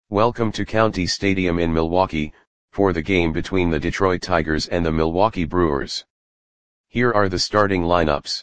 Welcome to County Stadium in Milwaukee, for the game between the Detroit Tigers and the Milwaukee Brewers. Here are the starting lineups.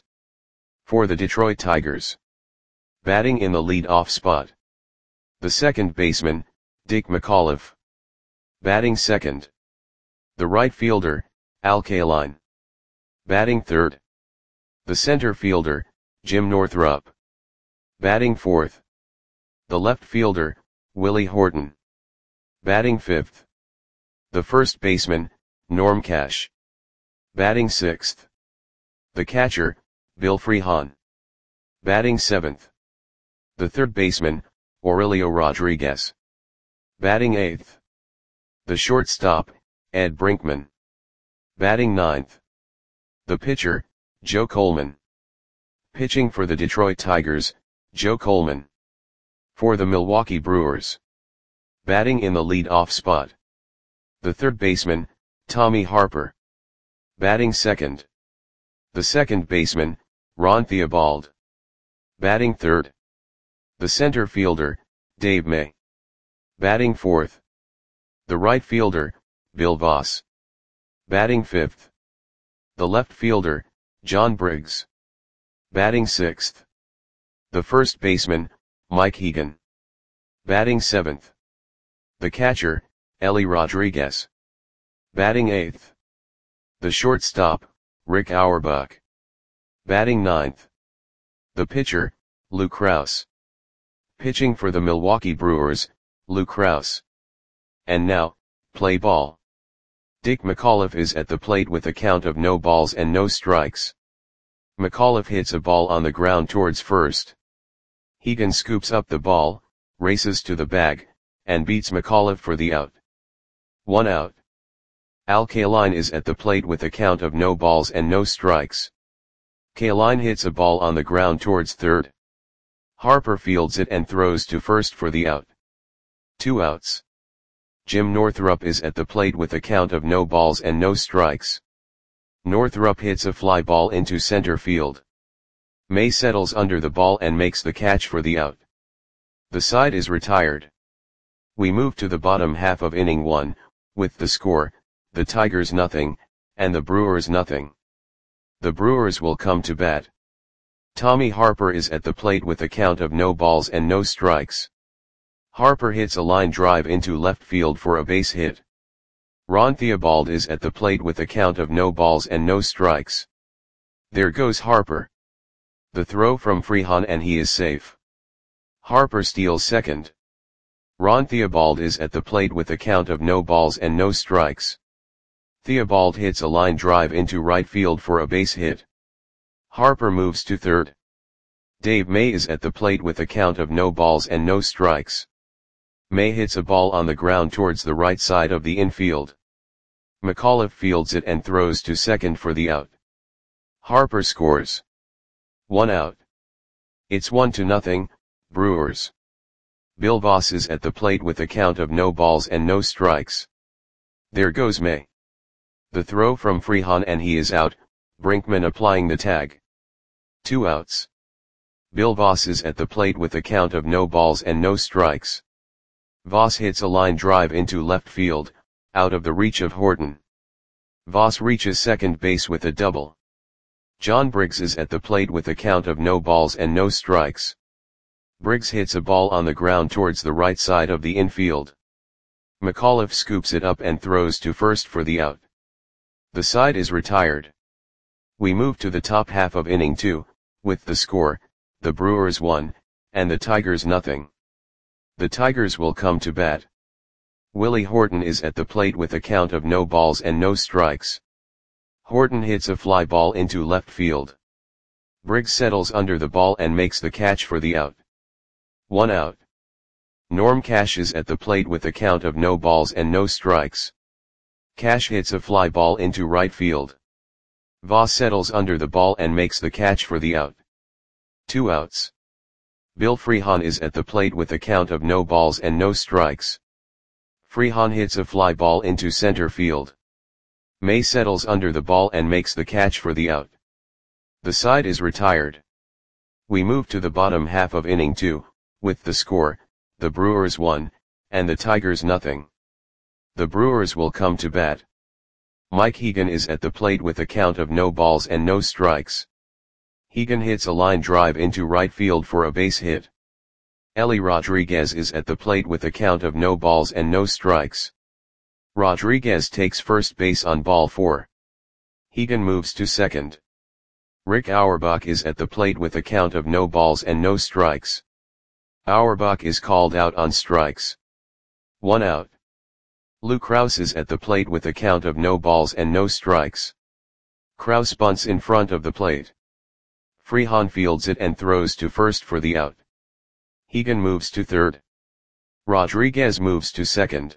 For the Detroit Tigers. Batting in the lead-off spot. The second baseman, Dick McAuliffe. Batting second. The right fielder, Al Kaline. Batting third. The center fielder, Jim Northrup. Batting fourth. The left fielder, Willie Horton. Batting fifth. The first baseman, Norm Cash. Batting sixth. The catcher, Bill Freehan. Batting seventh. The third baseman, Aurelio Rodriguez. Batting eighth. The shortstop, Ed Brinkman. Batting ninth. The pitcher, Joe Coleman. Pitching for the Detroit Tigers, Joe Coleman. For the Milwaukee Brewers. Batting in the lead-off spot. The third baseman, Tommy Harper. Batting second. The second baseman, Ron Theobald. Batting third. The center fielder, Dave May. Batting fourth. The right fielder, Bill Voss. Batting fifth. The left fielder, John Briggs. Batting sixth. The first baseman, Mike Hegan. Batting seventh. The catcher, Ellie Rodriguez. Batting eighth. The shortstop, Rick Auerbach. Batting ninth. The pitcher, Lou Krause. Pitching for the Milwaukee Brewers, Lou Krause. And now, play ball. Dick McAuliffe is at the plate with a count of no balls and no strikes. McAuliffe hits a ball on the ground towards first. Hegan scoops up the ball, races to the bag, and beats McAuliffe for the out. 1 out. Al Kaline is at the plate with a count of no balls and no strikes. Kaline hits a ball on the ground towards third. Harper fields it and throws to first for the out. 2 outs. Jim Northrup is at the plate with a count of no balls and no strikes. Northrup hits a fly ball into center field. May settles under the ball and makes the catch for the out. The side is retired. We move to the bottom half of inning 1, with the score, the Tigers nothing, and the Brewers nothing. The Brewers will come to bat. Tommy Harper is at the plate with a count of no balls and no strikes. Harper hits a line drive into left field for a base hit. Ron Theobald is at the plate with a count of no balls and no strikes. There goes Harper. The throw from Freehan and he is safe. Harper steals second. Ron Theobald is at the plate with a count of no balls and no strikes. Theobald hits a line drive into right field for a base hit. Harper moves to third. Dave May is at the plate with a count of no balls and no strikes. May hits a ball on the ground towards the right side of the infield. McAuliffe fields it and throws to second for the out. Harper scores. 1 out. It's 1-0, Brewers. Bill Voss is at the plate with a count of no balls and no strikes. There goes May. The throw from Freehan and he is out, Brinkman applying the tag. 2 outs. Bill Voss is at the plate with a count of no balls and no strikes. Voss hits a line drive into left field, out of the reach of Horton. Voss reaches second base with a double. John Briggs is at the plate with a count of no balls and no strikes. Briggs hits a ball on the ground towards the right side of the infield. McAuliffe scoops it up and throws to first for the out. The side is retired. We move to the top half of inning 2, with the score, the Brewers 1, and the Tigers nothing. The Tigers will come to bat. Willie Horton is at the plate with a count of no balls and no strikes. Horton hits a fly ball into left field. Briggs settles under the ball and makes the catch for the out. 1 out. Norm Cash is at the plate with a count of no balls and no strikes. Cash hits a fly ball into right field. Voss settles under the ball and makes the catch for the out. 2 outs. Bill Freehan is at the plate with a count of no balls and no strikes. Freehan hits a fly ball into center field. May settles under the ball and makes the catch for the out. The side is retired. We move to the bottom half of inning 2, with the score, the Brewers 1, and the Tigers nothing. The Brewers will come to bat. Mike Hegan is at the plate with a count of no balls and no strikes. Hegan hits a line drive into right field for a base hit. Ellie Rodriguez is at the plate with a count of no balls and no strikes. Rodriguez takes first base on ball 4. Hegan moves to second. Rick Auerbach is at the plate with a count of no balls and no strikes. Auerbach is called out on strikes. 1 out. Lou Krause is at the plate with a count of no balls and no strikes. Krause bunts in front of the plate. Freehan fields it and throws to first for the out. Hegan moves to third. Rodriguez moves to second.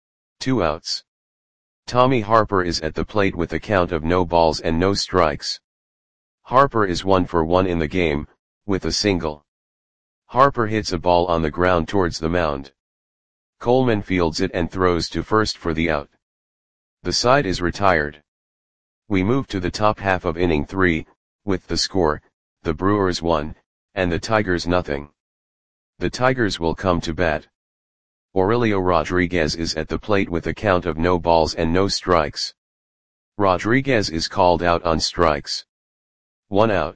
2 outs. Tommy Harper is at the plate with a count of no balls and no strikes. Harper is 1 for 1 in the game, with a single. Harper hits a ball on the ground towards the mound. Coleman fields it and throws to first for the out. The side is retired. We move to the top half of inning 3, with the score, the Brewers 1, and the Tigers nothing. The Tigers will come to bat. Aurelio Rodriguez is at the plate with a count of no balls and no strikes. Rodriguez is called out on strikes. 1 out.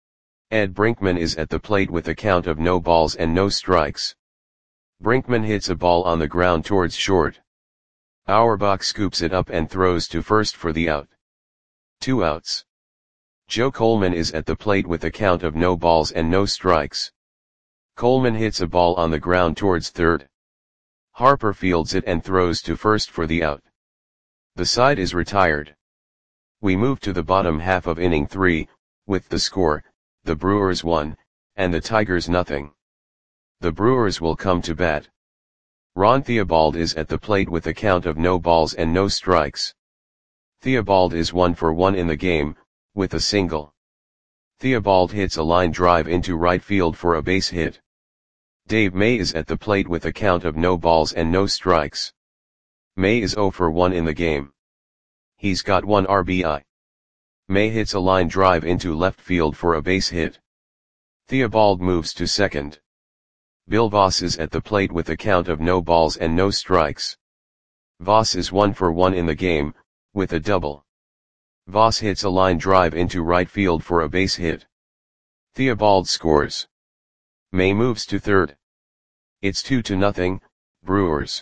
Ed Brinkman is at the plate with a count of no balls and no strikes. Brinkman hits a ball on the ground towards short. Auerbach scoops it up and throws to first for the out. 2 outs. Joe Coleman is at the plate with a count of no balls and no strikes. Coleman hits a ball on the ground towards third. Harper fields it and throws to first for the out. The side is retired. We move to the bottom half of inning 3, with the score, the Brewers 1, and the Tigers nothing. The Brewers will come to bat. Ron Theobald is at the plate with a count of no balls and no strikes. Theobald is 1 for 1 in the game, with a single. Theobald hits a line drive into right field for a base hit. Dave May is at the plate with a count of no balls and no strikes. May is 0 for 1 in the game. He's got 1 RBI. May hits a line drive into left field for a base hit. Theobald moves to second. Bill Voss is at the plate with a count of no balls and no strikes. Voss is 1 for 1 in the game, with a double. Voss hits a line drive into right field for a base hit. Theobald scores. May moves to third. It's 2-0, Brewers.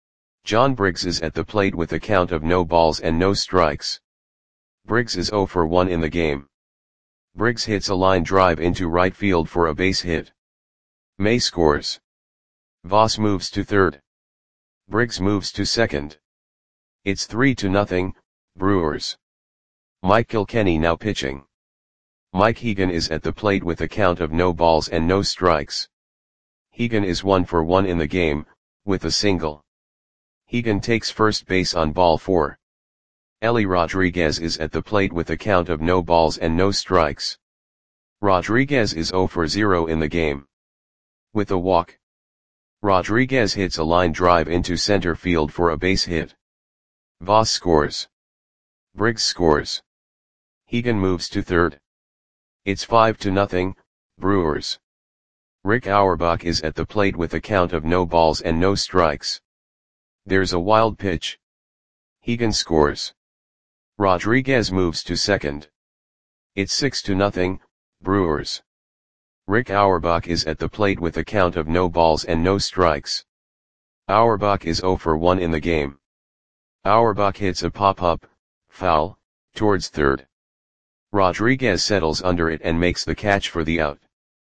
John Briggs is at the plate with a count of no balls and no strikes. Briggs is 0 for 1 in the game. Briggs hits a line drive into right field for a base hit. May scores. Voss moves to third. Briggs moves to second. It's 3-0, Brewers. Mike Kilkenny now pitching. Mike Hegan is at the plate with a count of no balls and no strikes. Hegan is 1 for 1 in the game, with a single. Hegan takes first base on ball 4. Ellie Rodriguez is at the plate with a count of no balls and no strikes. Rodriguez is 0 for 0 in the game. With a walk. Rodriguez hits a line drive into center field for a base hit. Voss scores. Briggs scores. Hegan moves to third. It's 5-0, Brewers. Rick Auerbach is at the plate with a count of no balls and no strikes. There's a wild pitch. Hegan scores. Rodriguez moves to second. It's 6-0, Brewers. Rick Auerbach is at the plate with a count of no balls and no strikes. Auerbach is 0 for 1 in the game. Auerbach hits a pop-up, foul, towards third. Rodriguez settles under it and makes the catch for the out.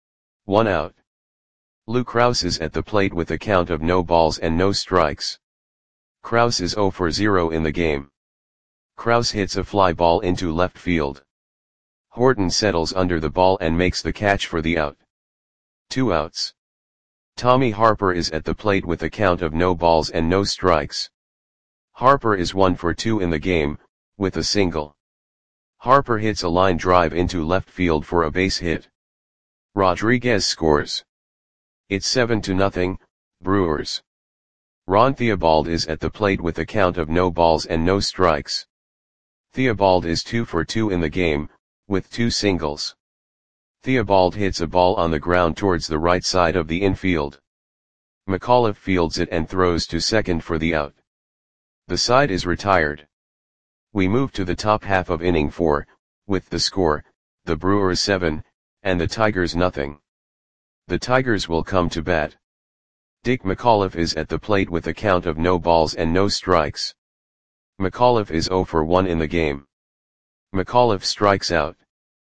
1 out. Lou Krause is at the plate with a count of no balls and no strikes. Krause is 0 for 0 in the game. Krause hits a fly ball into left field. Horton settles under the ball and makes the catch for the out. 2 outs. Tommy Harper is at the plate with a count of no balls and no strikes. Harper is 1 for 2 in the game, with a single. Harper hits a line drive into left field for a base hit. Rodriguez scores. It's 7-0, Brewers. Ron Theobald is at the plate with a count of no balls and no strikes. Theobald is 2 for 2 in the game, with 2 singles. Theobald hits a ball on the ground towards the right side of the infield. McAuliffe fields it and throws to second for the out. The side is retired. We move to the top half of inning 4, with the score, the Brewers 7, and the Tigers nothing. The Tigers will come to bat. Dick McAuliffe is at the plate with a count of no balls and no strikes. McAuliffe is 0 for 1 in the game. McAuliffe strikes out.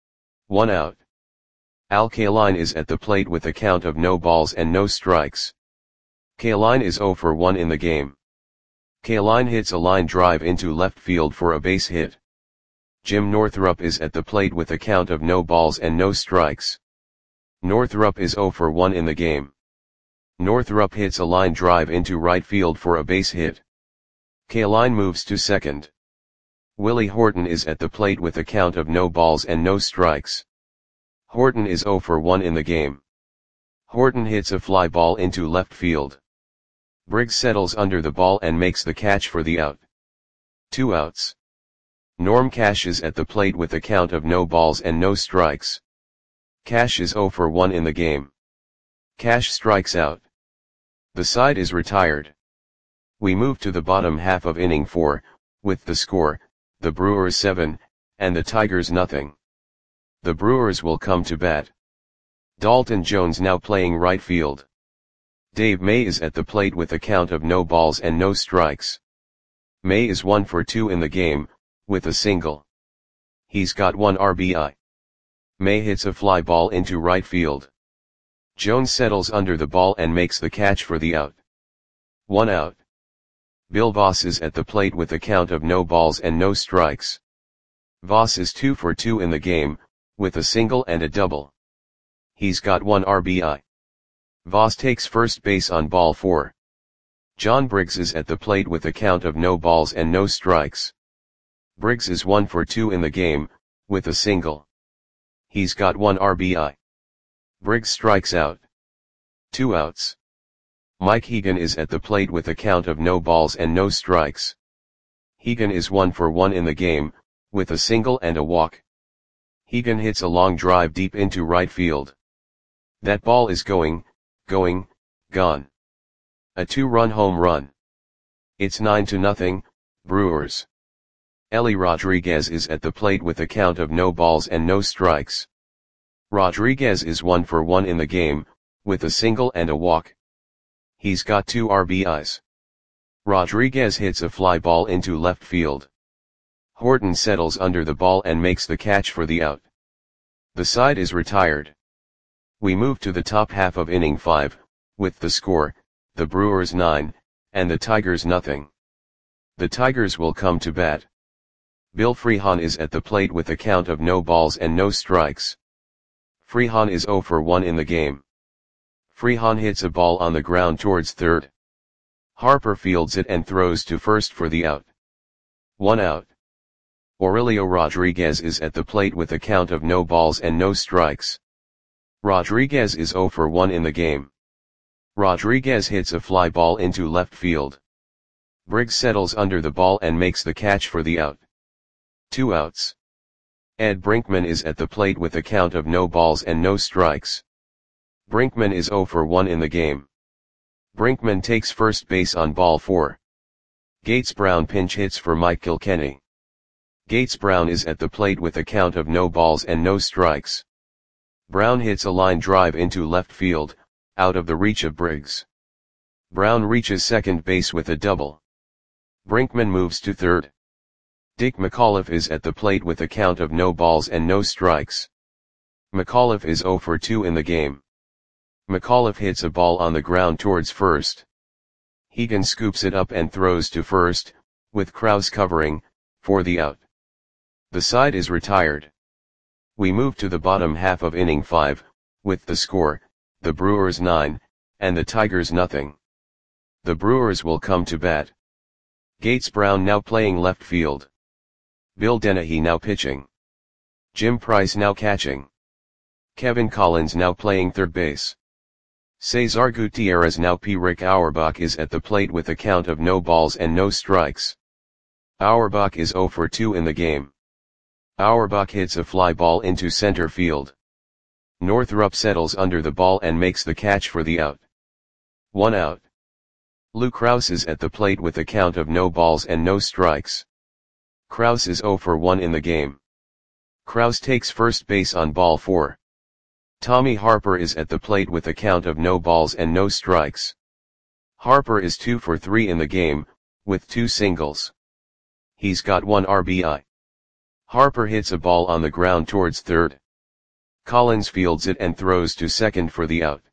1 out. Al Kaline is at the plate with a count of no balls and no strikes. Kaline is 0 for 1 in the game. Kaline hits a line drive into left field for a base hit. Jim Northrup is at the plate with a count of no balls and no strikes. Northrup is 0 for 1 in the game. Northrup hits a line drive into right field for a base hit. Kaline moves to second. Willie Horton is at the plate with a count of no balls and no strikes. Horton is 0 for 1 in the game. Horton hits a fly ball into left field. Briggs settles under the ball and makes the catch for the out. 2 outs. Norm Cash is at the plate with a count of no balls and no strikes. Cash is 0 for 1 in the game. Cash strikes out. The side is retired. We move to the bottom half of inning 4, with the score, the Brewers 7, and the Tigers nothing. The Brewers will come to bat. Dalton Jones now playing right field. Dave May is at the plate with a count of no balls and no strikes. May is 1 for 2 in the game, with a single. He's got 1 RBI. May hits a fly ball into right field. Jones settles under the ball and makes the catch for the out. 1 out. Bill Voss is at the plate with a count of no balls and no strikes. Voss is 2 for 2 in the game, with a single and a double. He's got 1 RBI. Voss takes first base on ball 4. John Briggs is at the plate with a count of no balls and no strikes. Briggs is 1 for 2 in the game, with a single. He's got 1 RBI. Briggs strikes out. 2 outs. Mike Hegan is at the plate with a count of no balls and no strikes. Hegan is 1 for 1 in the game, with a single and a walk. Hegan hits a long drive deep into right field. That ball is gone. A 2-run home run. It's 9-0, Brewers. Ellie Rodriguez is at the plate with a count of no balls and no strikes. Rodriguez is 1 for 1 in the game, with a single and a walk. He's got 2 RBIs. Rodriguez hits a fly ball into left field. Horton settles under the ball and makes the catch for the out. The side is retired. We move to the top half of inning 5, with the score, the Brewers 9, and the Tigers nothing. The Tigers will come to bat. Bill Freehan is at the plate with a count of no balls and no strikes. Freehan is 0 for 1 in the game. Freehan hits a ball on the ground towards third. Harper fields it and throws to first for the out. 1 out. Aurelio Rodriguez is at the plate with a count of no balls and no strikes. Rodriguez is 0 for 1 in the game. Rodriguez hits a fly ball into left field. Briggs settles under the ball and makes the catch for the out. 2 outs. Ed Brinkman is at the plate with a count of no balls and no strikes. Brinkman is 0 for 1 in the game. Brinkman takes first base on ball 4. Gates Brown pinch hits for Mike Kilkenny. Gates Brown is at the plate with a count of no balls and no strikes. Brown hits a line drive into left field, out of the reach of Briggs. Brown reaches second base with a double. Brinkman moves to third. Dick McAuliffe is at the plate with a count of no balls and no strikes. McAuliffe is 0 for 2 in the game. McAuliffe hits a ball on the ground towards first. Hegan scoops it up and throws to first, with Krause covering, for the out. The side is retired. We move to the bottom half of inning 5, with the score, the Brewers 9, and the Tigers nothing. The Brewers will come to bat. Gates Brown now playing left field. Bill Dennehy now pitching. Jim Price now catching. Kevin Collins now playing third base. Cesar Gutierrez now Rick Auerbach is at the plate with a count of no balls and no strikes. Auerbach is 0 for 2 in the game. Auerbach hits a fly ball into center field. Northrup settles under the ball and makes the catch for the out. 1 out. Lou Krause is at the plate with a count of no balls and no strikes. Krause is 0 for 1 in the game. Krause takes first base on ball 4. Tommy Harper is at the plate with a count of no balls and no strikes. Harper is 2 for 3 in the game, with 2 singles. He's got 1 RBI. Harper hits a ball on the ground towards third. Collins fields it and throws to second for the out.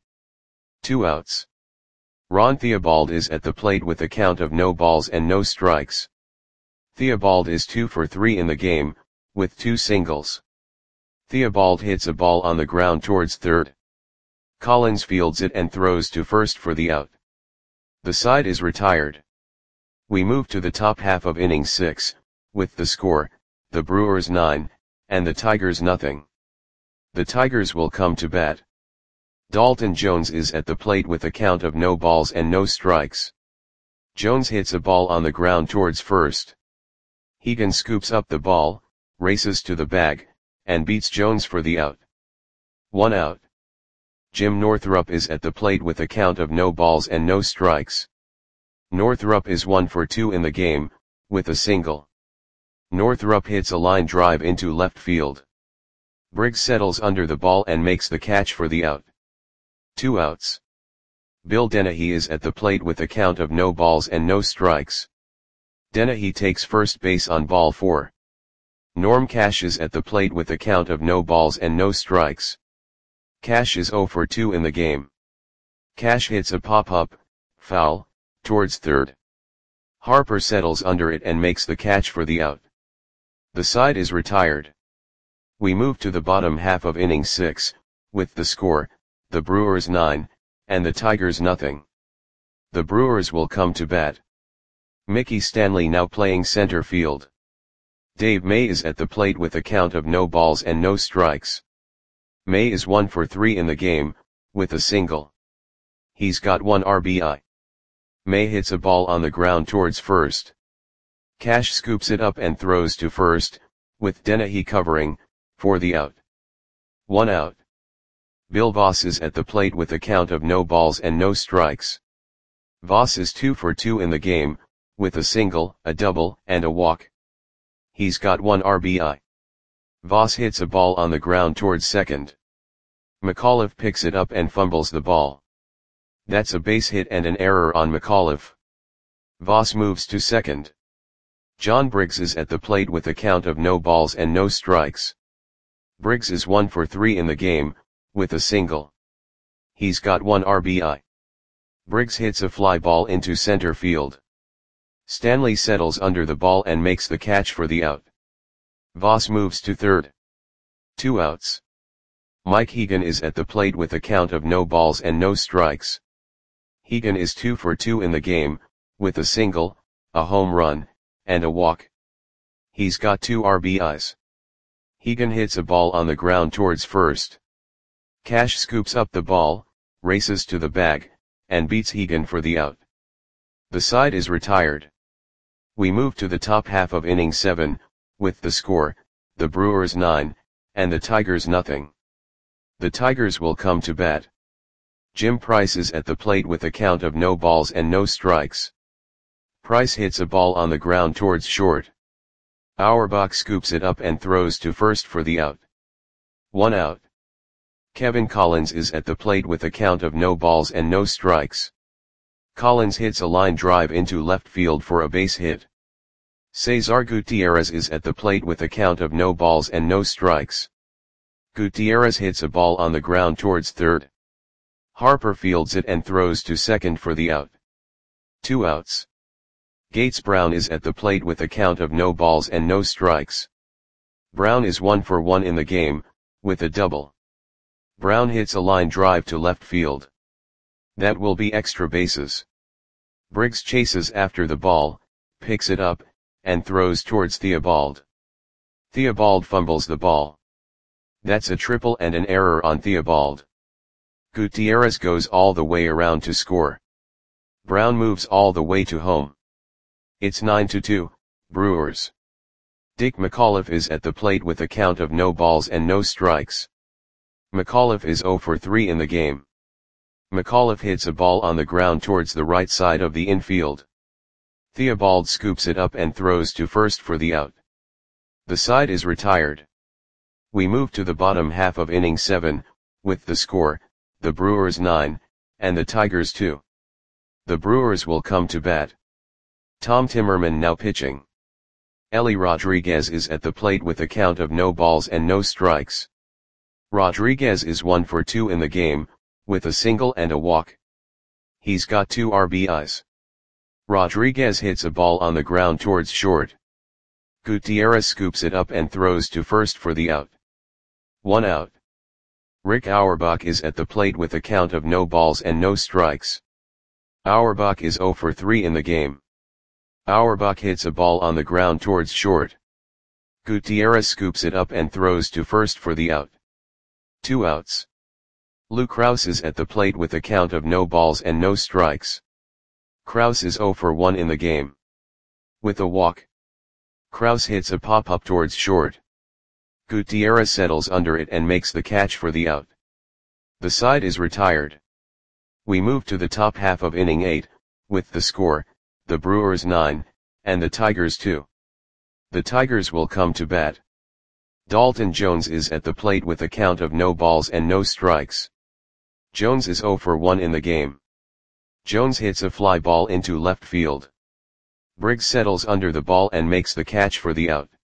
2 outs. Ron Theobald is at the plate with a count of no balls and no strikes. Theobald is 2 for 3 in the game, with 2 singles. Theobald hits a ball on the ground towards third. Collins fields it and throws to first for the out. The side is retired. We move to the top half of inning 6, with the score, the Brewers 9, and the Tigers nothing. The Tigers will come to bat. Dalton Jones is at the plate with a count of no balls and no strikes. Jones hits a ball on the ground towards first. Hegan scoops up the ball, races to the bag, and beats Jones for the out. 1 out. Jim Northrup is at the plate with a count of no balls and no strikes. Northrup is 1 for 2 in the game, with a single. Northrup hits a line drive into left field. Briggs settles under the ball and makes the catch for the out. 2 outs. Bill Dennehy is at the plate with a count of no balls and no strikes. Dennehy takes first base on ball 4. Norm Cash is at the plate with a count of no balls and no strikes. Cash is 0 for 2 in the game. Cash hits a pop-up, foul, towards third. Harper settles under it and makes the catch for the out. The side is retired. We move to the bottom half of inning 6, with the score, the Brewers 9, and the Tigers nothing. The Brewers will come to bat. Mickey Stanley now playing center field. Dave May is at the plate with a count of no balls and no strikes. May is 1 for 3 in the game, with a single. He's got 1 RBI. May hits a ball on the ground towards first. Cash scoops it up and throws to first, with Dennehy covering, for the out. 1 out. Bill Voss is at the plate with a count of no balls and no strikes. Voss is 2 for 2 in the game, with a single, a double, and a walk. He's got 1 RBI. Voss hits a ball on the ground towards second. McAuliffe picks it up and fumbles the ball. That's a base hit and an error on McAuliffe. Voss moves to second. John Briggs is at the plate with a count of no balls and no strikes. Briggs is 1 for 3 in the game, with a single. He's got 1 RBI. Briggs hits a fly ball into center field. Stanley settles under the ball and makes the catch for the out. Voss moves to third. 2 outs. Mike Hegan is at the plate with a count of no balls and no strikes. Hegan is 2 for 2 in the game, with a single, a home run, and a walk. He's got 2 RBIs. Hegan hits a ball on the ground towards first. Cash scoops up the ball, races to the bag, and beats Hegan for the out. The side is retired. We move to the top half of inning 7, with the score, the Brewers 9, and the Tigers nothing. The Tigers will come to bat. Jim Price is at the plate with a count of no balls and no strikes. Price hits a ball on the ground towards short. Auerbach scoops it up and throws to first for the out. 1 out. Kevin Collins is at the plate with a count of no balls and no strikes. Collins hits a line drive into left field for a base hit. Cesar Gutierrez is at the plate with a count of no balls and no strikes. Gutierrez hits a ball on the ground towards third. Harper fields it and throws to second for the out. 2 outs. Gates Brown is at the plate with a count of no balls and no strikes. Brown is 1 for 1 in the game, with a double. Brown hits a line drive to left field. That will be extra bases. Briggs chases after the ball, picks it up, and throws towards Theobald. Theobald fumbles the ball. That's a triple and an error on Theobald. Gutierrez goes all the way around to score. Brown moves all the way to home. It's 9-2, Brewers. Dick McAuliffe is at the plate with a count of no balls and no strikes. McAuliffe is 0 for 3 in the game. McAuliffe hits a ball on the ground towards the right side of the infield. Theobald scoops it up and throws to first for the out. The side is retired. We move to the bottom half of inning 7, with the score, the Brewers 9, and the Tigers 2. The Brewers will come to bat. Tom Timmerman now pitching. Ellie Rodriguez is at the plate with a count of no balls and no strikes. Rodriguez is 1 for 2 in the game, with a single and a walk. He's got 2 RBIs. Rodriguez hits a ball on the ground towards short. Gutierrez scoops it up and throws to first for the out. 1 out. Rick Auerbach is at the plate with a count of no balls and no strikes. Auerbach is 0 for 3 in the game. Auerbach hits a ball on the ground towards short. Gutierrez scoops it up and throws to first for the out. 2 outs. Lou Krause is at the plate with a count of no balls and no strikes. Krause is 0 for 1 in the game. With a walk. Krause hits a pop-up towards short. Gutierrez settles under it and makes the catch for the out. The side is retired. We move to the top half of inning 8, with the score, the Brewers 9, and the Tigers 2. The Tigers will come to bat. Dalton Jones is at the plate with a count of no balls and no strikes. Jones is 0 for 1 in the game. Jones hits a fly ball into left field. Briggs settles under the ball and makes the catch for the out.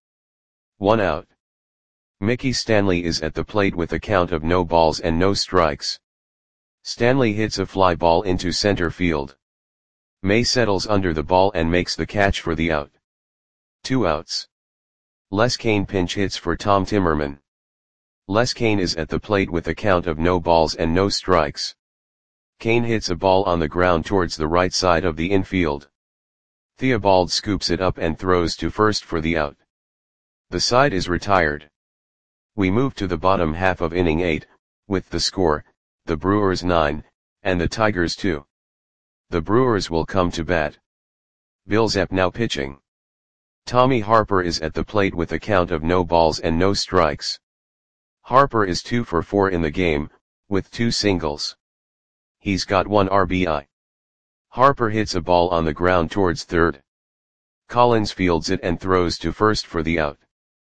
1 out. Mickey Stanley is at the plate with a count of no balls and no strikes. Stanley hits a fly ball into center field. May settles under the ball and makes the catch for the out. 2 outs. Les Cain pinch hits for Tom Timmerman. Les Cain is at the plate with a count of no balls and no strikes. Cain hits a ball on the ground towards the right side of the infield. Theobald scoops it up and throws to first for the out. The side is retired. We move to the bottom half of inning 8, with the score, the Brewers 9, and the Tigers 2. The Brewers will come to bat. Bill Zapp now pitching. Tommy Harper is at the plate with a count of no balls and no strikes. Harper is 2 for 4 in the game, with 2 singles. He's got 1 RBI. Harper hits a ball on the ground towards third. Collins fields it and throws to first for the out.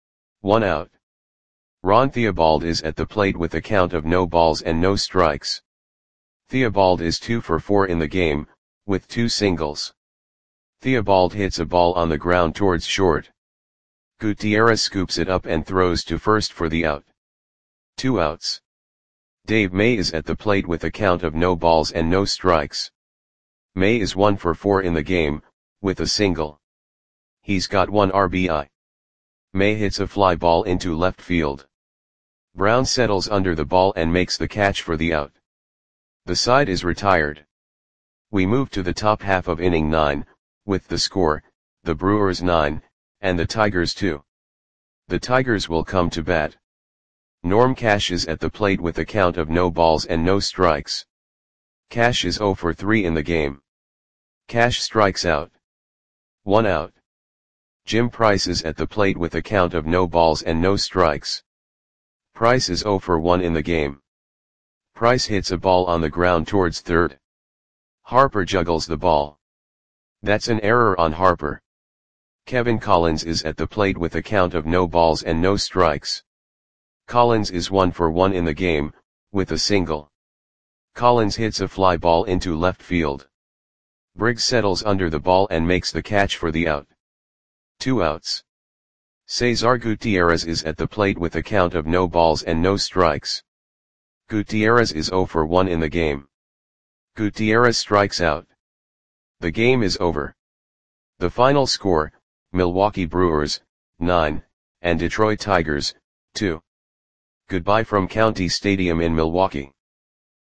1 out. Ron Theobald is at the plate with a count of no balls and no strikes. Theobald is 2 for 4 in the game, with 2 singles. Theobald hits a ball on the ground towards short. Gutierrez scoops it up and throws to first for the out. 2 outs. Dave May is at the plate with a count of no balls and no strikes. May is 1 for 4 in the game, with a single. He's got 1 RBI. May hits a fly ball into left field. Brown settles under the ball and makes the catch for the out. The side is retired. We move to the top half of inning 9, with the score, the Brewers 9, and the Tigers 2. The Tigers will come to bat. Norm Cash is at the plate with a count of no balls and no strikes. Cash is 0 for 3 in the game. Cash strikes out. 1 out. Jim Price is at the plate with a count of no balls and no strikes. Price is 0 for 1 in the game. Price hits a ball on the ground towards third. Harper juggles the ball. That's an error on Harper. Kevin Collins is at the plate with a count of no balls and no strikes. Collins is 1 for 1 in the game, with a single. Collins hits a fly ball into left field. Briggs settles under the ball and makes the catch for the out. 2 outs. Cesar Gutierrez is at the plate with a count of no balls and no strikes. Gutierrez is 0 for 1 in the game. Gutierrez strikes out. The game is over. The final score, Milwaukee Brewers, 9, and Detroit Tigers, 2. Goodbye from County Stadium in Milwaukee.